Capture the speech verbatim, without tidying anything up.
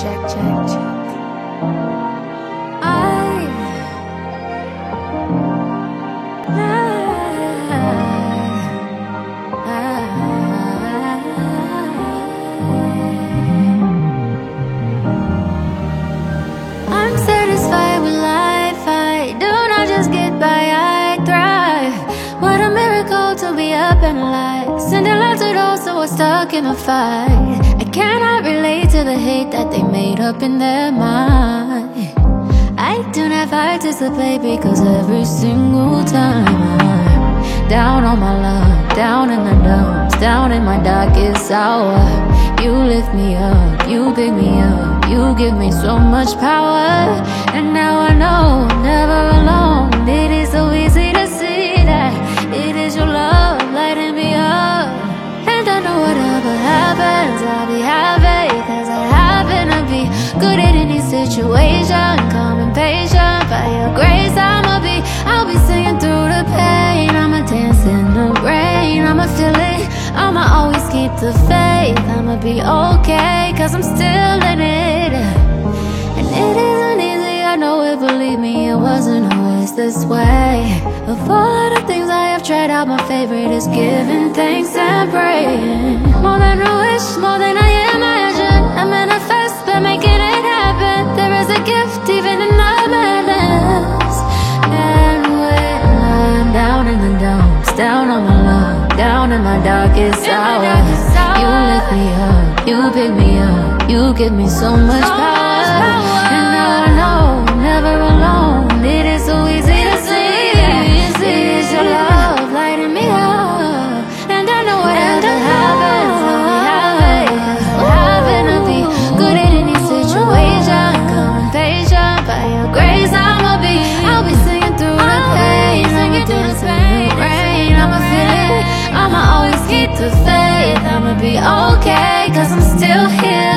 check, check, check. I, I'm satisfied with life. I do not just get by, I thrive. What a miracle to be up and alive. Sending love to those who are stuck in a fight. I cannot relate to the hate that they made up in their mind. I do not participate because every single time I'm down on my luck, down in the dumps, down in my darkest hour, you lift me up, you pick me up, you give me so much power. And now I know I'm never alone. It is so easy to see that it is your love lighting me up. And I know whatever happens, I'll be happy, cause I happen to be good at any situation. Calm and patient, by your grace I'ma be I'll be singing through the pain. I'ma dance in the rain, I'ma feel it, I'ma always keep the faith. I'ma be okay, cause I'm still in it. And it isn't easy, I know it, believe me, it wasn't always this way. Of all of the things I have tried out, my favorite is giving thanks and praying. More than a wish, more than I imagine, I manifest by making it happen. There is a gift even in the madness. And when I'm down in the dumps, down on my luck, down in my darkest hour, you lift me up, you pick me up, you give me so much power. And now I know I'm never alone. It is so easy to see that it is your love lighting me up. And I know whatever happens, I'll be happy, cause I happen to be good at any situation. Calm and patient, by your grace I'ma be I'll be singing through the pain, I'ma dance in the rain. I'ma feel it, I'ma always keep the faith. I'ma be okay, cause I'm still here.